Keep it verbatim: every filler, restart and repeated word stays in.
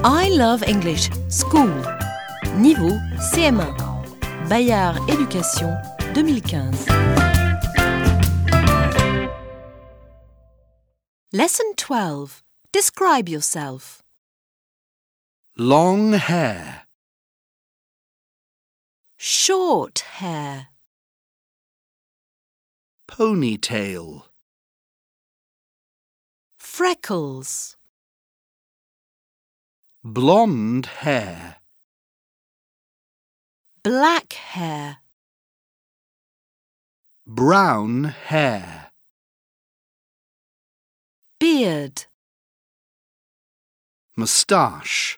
I Love English School. Niveau C M un. Bayard Éducation deux mille quinze. Lesson twelve. Describe yourself. Long hair. Short hair. Ponytail. Freckles. Blonde hair. Black hair. Brown hair. Beard. Moustache.